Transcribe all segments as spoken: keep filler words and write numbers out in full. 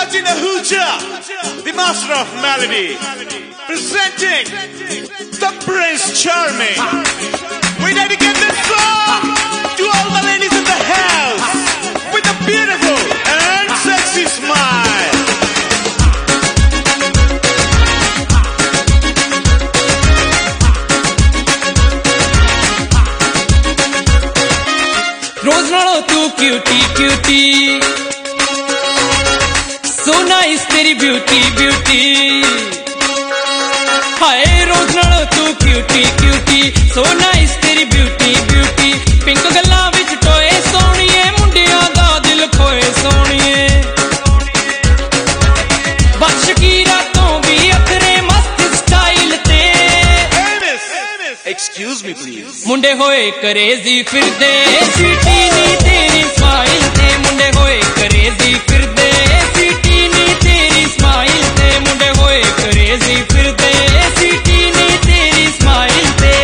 touching the hoochah, the master of melody, presenting the Prince Charming. We dedicate this song to all the ladies in the house with a beautiful and sexy smile. Rose नालों तू cutie cutie, so nice तेरी beauty beauty. हाय rose नालों तू cutie cutie, so nice तेरी beauty beauty. Pink गल्लां विच टोए सोहणीए, मुंडियां दा दिल खोए सोहणीए। बशकीरा तो भी अखरे मस्त स्टाइल ते। Excuse me please। मुंडे होए करेजी फिरदे, सीटी नी तेरी स्माइल ते। मुंडे होए करेजी फिरदे, सीटी नी तेरी स्माइल ते। मुंडे होए करेजी फिरदे, सीटी नी तेरी स्माइल ते।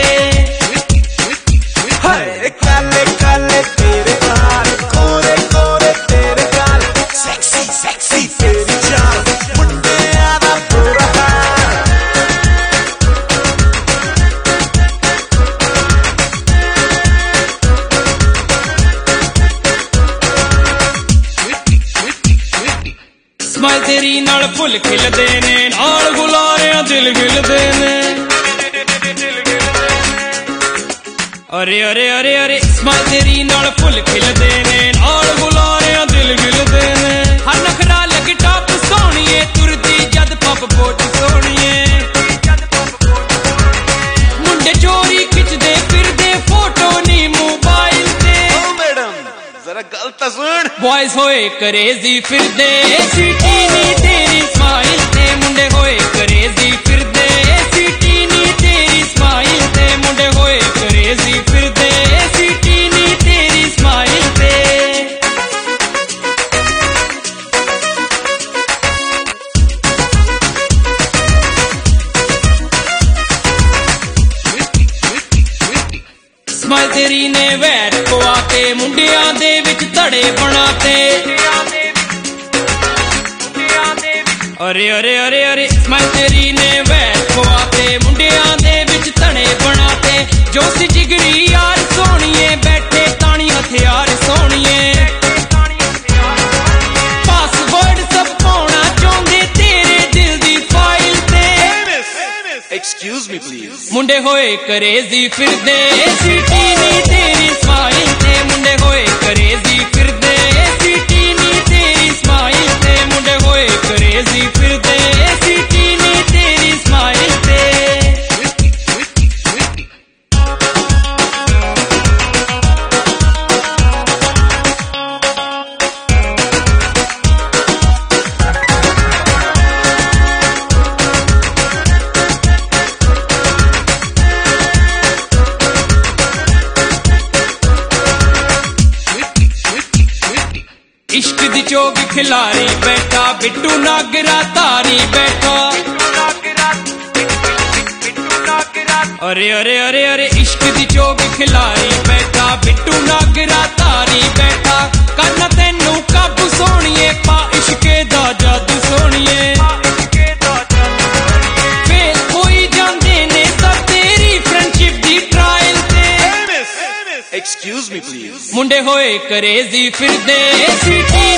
हाय काले काले तेरे बाल, कोरे कोरे तेरे गाल, सेक्सी सेक्सी तेरी चाल, मुंडे आदा पूरा स्माइल तेरी नाल फुल खिलदे ने, नाल गुलारियां दिल खिलदे ने। अरे अरे अरे अरे स्माइल तेरी नाल फुल खिलदे ने, नाल गुलारियां दिल खिलदे ने। हर नखरा लगी टॉप सोहणीए, तुरदी जद पप पोट सोहणीए। मुंडे चोरी खिचदे फिरदे फोटो नी मोबाइल ते। ओ मैडम जरा गल तां सुन। बॉयज होए करेजी फिरदे, सीटी नी तेरी स्माइल ते। मुंडे होए करेजी फिरदे, सीटी नी तेरी स्माइल ते। मुंडे होए करेजी फिरदे, सीटी नी तेरी स्माइल ते। स्माइल तेरी ने वैट पवा के, मुंडियां दे विच धड़े बनाते। अरे अरे अरे अरे स्माइल तेरी ने वैट पवा के, मुंडियां दे विच धड़े बनाते। जो सी जिगरी यार सोहणीए, बैठे तानी हथियार सोहणीए। पासवर्ड सब पाउणा चाहुंदे तेरे दिल दी फाइल ते। Excuse me please। मुंडे होए करेजी फिरदे, सीटी नी तेरी स्माइल ते। मुंडे होए करेजी फिरदे, सीटी नी तेरी स्माइल ते। मुंडे होए करेजी फिरदे, सीटी नी तेरी स्माइल ते। इश्क दी चोग खिलारी बैठा, बिट्टू नागरा तारी बैठा। अरे अरे अरे अरे इश्क दी चोग खिलारी बैठा, बिट्टू नागरा तारी बैठा। करना तेनू काबू सोहणीए, पा इश्के दा जादू सोहणीए। फेल होई जांदे ने सब तेरी फ्रेंडशिप दी ट्रायल ते। Excuse me please। मुंडे होए करेजी फिरदे, सीटी